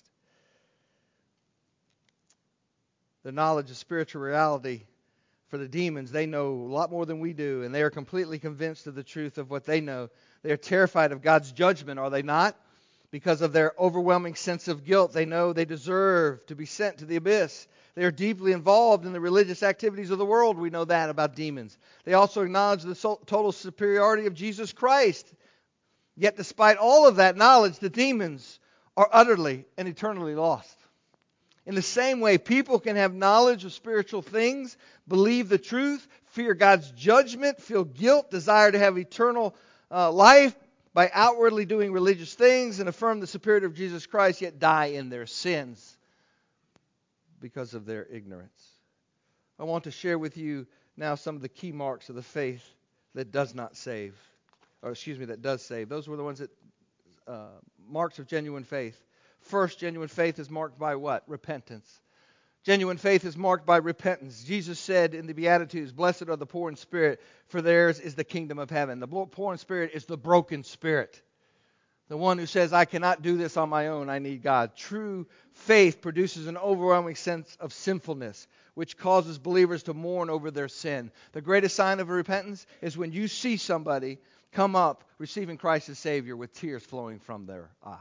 The knowledge of spiritual reality for the demons, they know a lot more than we do, and they are completely convinced of the truth of what they know. They are terrified of God's judgment, are they not? Because of their overwhelming sense of guilt, they know they deserve to be sent to the abyss. They are deeply involved in the religious activities of the world. We know that about demons. They also acknowledge the total superiority of Jesus Christ. Yet despite all of that knowledge, the demons are utterly and eternally lost. In the same way, people can have knowledge of spiritual things, believe the truth, fear God's judgment, feel guilt, desire to have eternal uh, life by outwardly doing religious things and affirm the superiority of Jesus Christ, yet die in their sins because of their ignorance. I want to share with you now some of the key marks of the faith that does not save, or excuse me, that does save. Those were the ones that uh, marks of genuine faith. First, genuine faith is marked by what? Repentance. Genuine faith is marked by repentance. Jesus said in the Beatitudes, "Blessed are the poor in spirit, for theirs is the kingdom of heaven." The poor in spirit is the broken spirit. The one who says, "I cannot do this on my own, I need God." True faith produces an overwhelming sense of sinfulness, which causes believers to mourn over their sin. The greatest sign of repentance is when you see somebody come up receiving Christ as Savior with tears flowing from their eyes.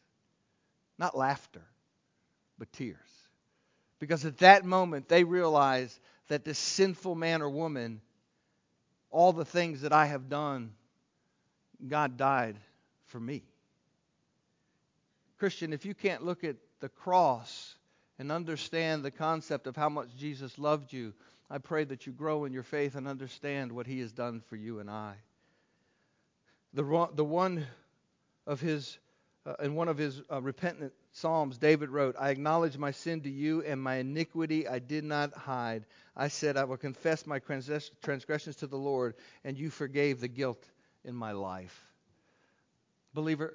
Not laughter, but tears. Because at that moment, they realize that this sinful man or woman, all the things that I have done, God died for me. Christian, if you can't look at the cross and understand the concept of how much Jesus loved you, I pray that you grow in your faith and understand what He has done for you and I. The, the one of his, uh, in one of his uh, repentant Psalms, David wrote, "I acknowledge my sin to you, and my iniquity I did not hide. I said, I will confess my transgressions to the Lord, and you forgave the guilt in my life." Believer,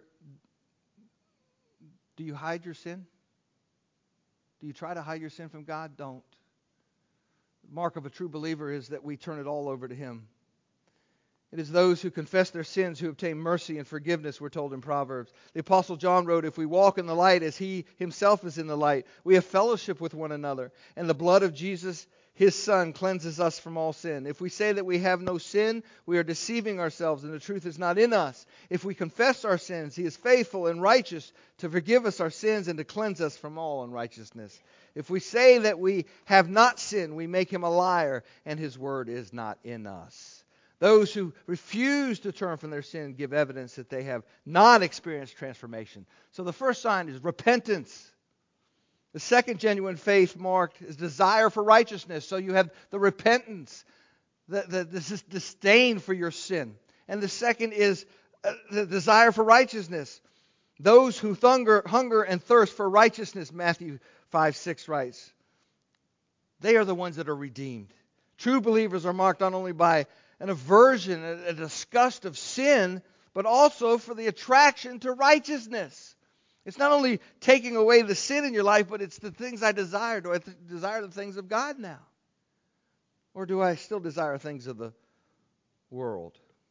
do you hide your sin? Do you try to hide your sin from God? Don't. The mark of a true believer is that we turn it all over to Him. It is those who confess their sins who obtain mercy and forgiveness, we're told in Proverbs. The Apostle John wrote, "If we walk in the light as He Himself is in the light, we have fellowship with one another, and the blood of Jesus, His Son, cleanses us from all sin. If we say that we have no sin, we are deceiving ourselves, and the truth is not in us. If we confess our sins, He is faithful and righteous to forgive us our sins and to cleanse us from all unrighteousness. If we say that we have not sinned, we make Him a liar, and His word is not in us." Those who refuse to turn from their sin give evidence that they have not experienced transformation. So the first sign is repentance. The second genuine faith marked is desire for righteousness. So you have the repentance, the, the, the disdain for your sin. And the second is uh, the desire for righteousness. Those who hunger, hunger and thirst for righteousness, Matthew five six writes, they are the ones that are redeemed. True believers are marked not only by an aversion, a disgust of sin, but also for the attraction to righteousness. It's not only taking away the sin in your life, but it's the things I desire. Do I th- desire the things of God now? Or do I still desire things of the world?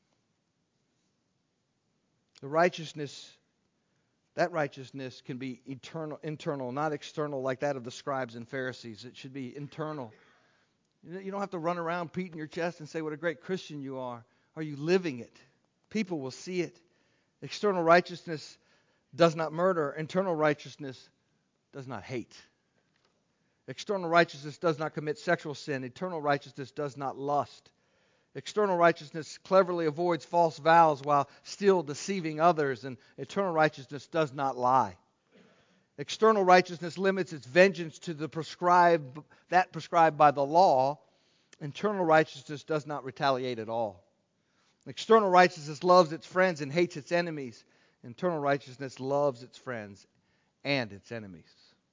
The righteousness, that righteousness can be eternal, internal, not external like that of the scribes and Pharisees. It should be internal. You don't have to run around beating your chest and say what a great Christian you are. Are you living it? People will see it. External righteousness does not murder. Internal righteousness does not hate. External righteousness does not commit sexual sin. Eternal righteousness does not lust. External righteousness cleverly avoids false vows while still deceiving others. And eternal righteousness does not lie. External righteousness limits its vengeance to the prescribed, that prescribed by the law. Internal righteousness does not retaliate at all. External righteousness loves its friends and hates its enemies. Internal righteousness loves its friends and its enemies.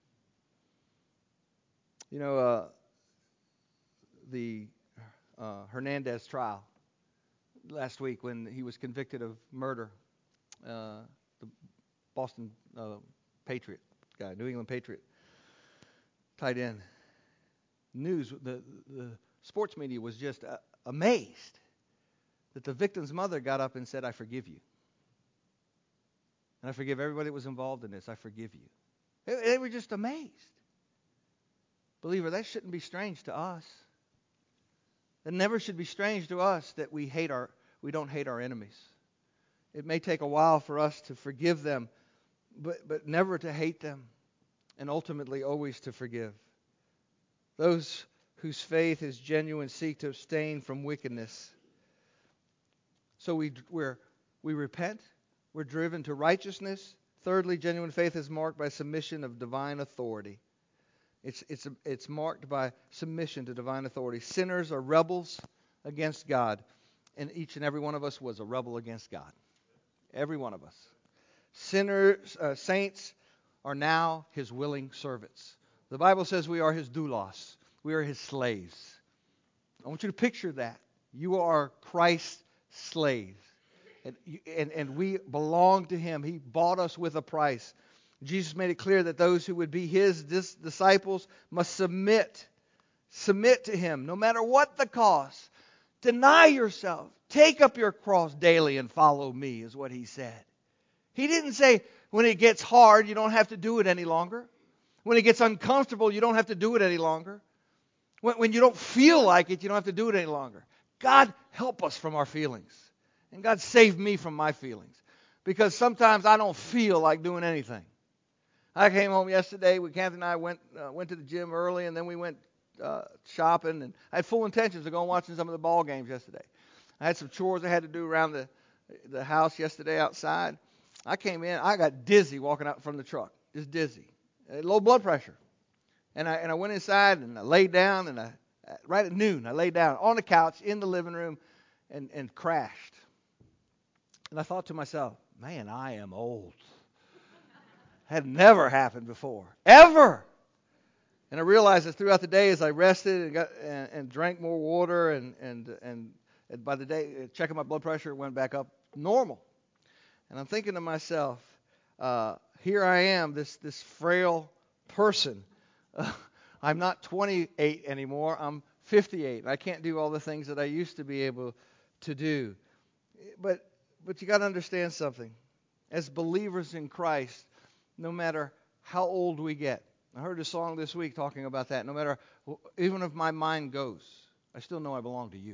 You know, uh, the uh, Hernandez trial last week when he was convicted of murder, uh, the Boston uh, Patriot guy, New England Patriot, tight end. News, the, the sports media was just uh, amazed that the victim's mother got up and said, "I forgive you. And I forgive everybody that was involved in this. I forgive you." They, they were just amazed. Believer, that shouldn't be strange to us. It never should be strange to us that we hate our, we don't hate our enemies. It may take a while for us to forgive them, but, but never to hate them, and ultimately always to forgive. Those whose faith is genuine seek to abstain from wickedness. So we we're, we repent. We're driven to righteousness. Thirdly, genuine faith is marked by submission of divine authority. It's it's it's marked by submission to divine authority. Sinners are rebels against God, and each and every one of us was a rebel against God. Every one of us. Sinners, uh, saints are now His willing servants. The Bible says we are His doulos. We are His slaves. I want you to picture that. You are Christ's slaves. And, and, and we belong to Him. He bought us with a price. Jesus made it clear that those who would be His dis- disciples must submit. Submit to Him, no matter what the cost. Deny yourself. Take up your cross daily and follow me, is what He said. He didn't say when it gets hard, you don't have to do it any longer. When it gets uncomfortable, you don't have to do it any longer. When, when you don't feel like it, you don't have to do it any longer. God, help us from our feelings. And God, save me from my feelings. Because sometimes I don't feel like doing anything. I came home yesterday. We, Kathy and I went uh, went to the gym early, and then we went uh, shopping. And I had full intentions of going watching some of the ball games yesterday. I had some chores I had to do around the the house yesterday outside. I came in. I got dizzy walking out from the truck. Just dizzy. Low blood pressure. And I and I went inside and I laid down. And I right at noon, I laid down on the couch in the living room and, and crashed. And I thought to myself, man, I am old. Had never happened before. Ever. And I realized that throughout the day as I rested and got and, and drank more water and, and and and by the day checking my blood pressure, it went back up normal. And I'm thinking to myself, uh, here I am, this this frail person. Uh, I'm not twenty-eight anymore. I'm fifty-eight. I can't do all the things that I used to be able to do. But but you got to understand something. As believers in Christ, no matter how old we get. I heard a song this week talking about that. No matter, even if my mind goes, I still know I belong to you.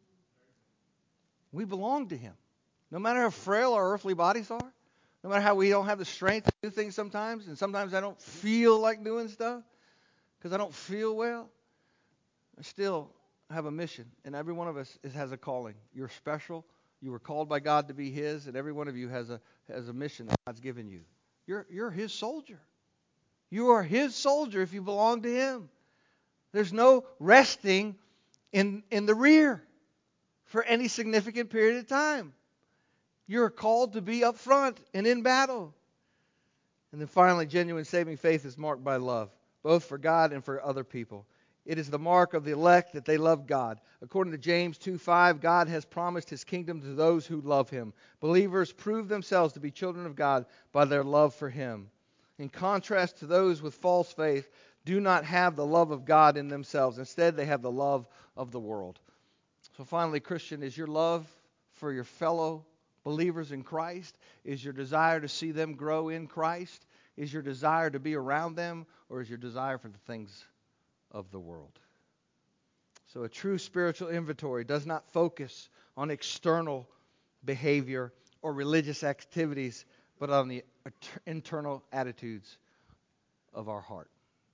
We belong to Him. No matter how frail our earthly bodies are, no matter how we don't have the strength to do things sometimes, and sometimes I don't feel like doing stuff because I don't feel well, I still have a mission. And every one of us is, has a calling. You're special. You were called by God to be His, and every one of you has a has a mission that God's given you. You're, you're His soldier. You are His soldier if you belong to Him. There's no resting in, in the rear for any significant period of time. You're called to be up front and in battle. And then finally, genuine saving faith is marked by love, both for God and for other people. It is the mark of the elect that they love God. According to James two five, God has promised His kingdom to those who love Him. Believers prove themselves to be children of God by their love for Him. In contrast to those with false faith, do not have the love of God in themselves. Instead, they have the love of the world. So finally, Christian, is your love for your fellow believers in Christ? Is your desire to see them grow in Christ? Is your desire to be around them? Or is your desire for the things of the world? So a true spiritual inventory does not focus on external behavior or religious activities, but on the internal attitudes of our heart.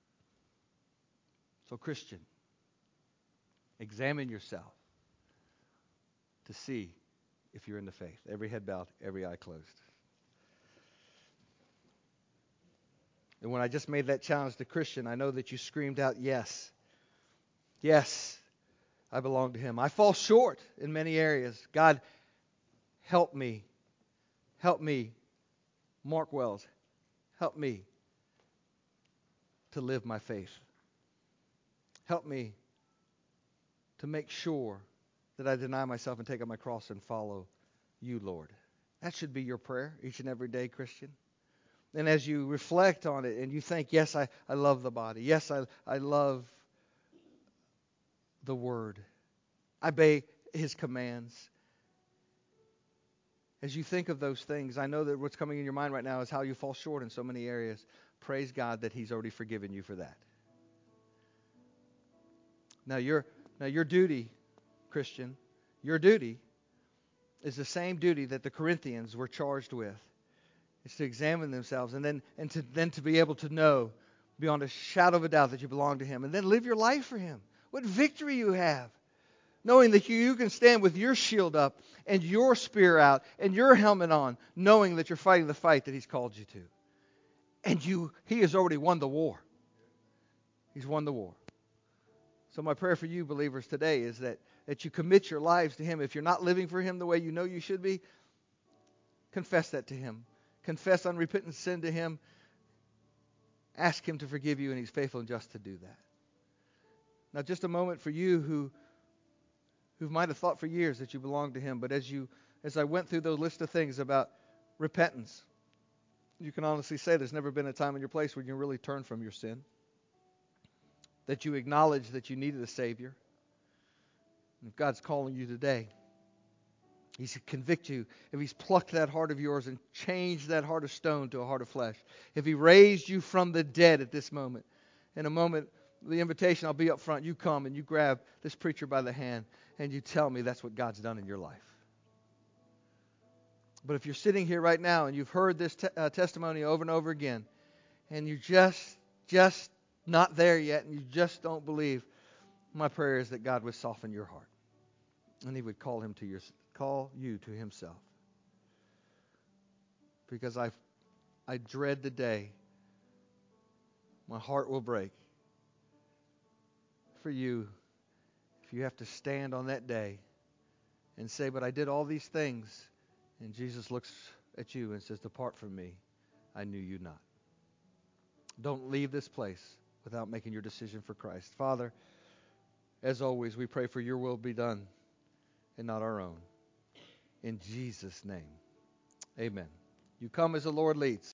So Christian, examine yourself to see if you're in the faith. Every head bowed, every eye closed. And when I just made that challenge to Christian, I know that you screamed out, yes. Yes, I belong to him. I fall short in many areas. God, help me. Help me. Mark Wells, help me to live my faith. Help me to make sure that I deny myself and take up my cross and follow you, Lord. That should be your prayer each and every day, Christian. And as you reflect on it and you think, yes, I, I love the body. Yes, I, I love the Word. I obey His commands. As you think of those things, I know that what's coming in your mind right now is how you fall short in so many areas. Praise God that He's already forgiven you for that. Now your, now your duty, Christian, your duty is the same duty that the Corinthians were charged with. It's to examine themselves and then and to then to be able to know beyond a shadow of a doubt that you belong to Him, and then live your life for Him. What victory you have, knowing that you, you can stand with your shield up and your spear out and your helmet on, knowing that you're fighting the fight that He's called you to. And you, He has already won the war. He's won the war. So my prayer for you, believers, today is that, that you commit your lives to Him. If you're not living for Him the way you know you should be, confess that to Him. Confess unrepentant sin to Him. Ask Him to forgive you, and He's faithful and just to do that. Now, just a moment for you who who might have thought for years that you belong to Him, but as you as I went through those list of things about repentance, you can honestly say there's never been a time in your place where you really turn from your sin, that you acknowledge that you needed a Savior. And if God's calling you today, He's to convict you. If He's plucked that heart of yours and changed that heart of stone to a heart of flesh. If He raised you from the dead at this moment. In a moment, the invitation, I'll be up front. You come and you grab this preacher by the hand and you tell me that's what God's done in your life. But if you're sitting here right now and you've heard this te- uh, testimony over and over again, and you're just, just not there yet, and you just don't believe, my prayer is that God would soften your heart. And He would call him to your call you to Himself. Because I I dread the day my heart will break for you if you have to stand on that day and say, but I did all these things. And Jesus looks at you and says, depart from me, I knew you not. Don't leave this place without making your decision for Christ. Father, as always, we pray for your will be done and not our own. In Jesus' name, amen. You come as the Lord leads.